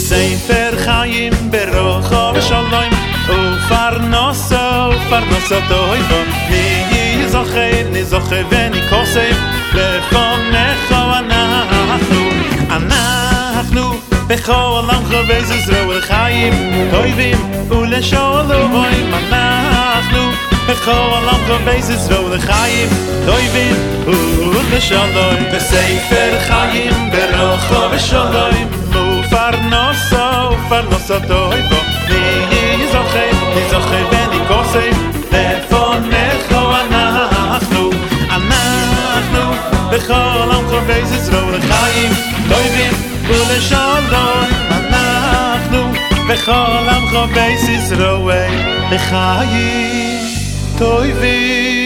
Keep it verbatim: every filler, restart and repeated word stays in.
בספר חיים ברוחו ושלום ופרנסו ופרנסו טויבו נהי זוכר נזוכר וניקוסף לפונך אנחנו אנחנו בכל עמך וזרוע חיים טובים ולשלום אנחנו בכל עמך וזרוע חיים טובים ולשלום בספר חיים ברוחו ושלום ופרנסו ופרנסו טויבו נהי זוכר נזוכר וניקוסף לפונך אנחנו אנחנו בכל עמך וזרוע חיים טובים ולשלום אנחנו בכל עמך וזרוע חיים טובים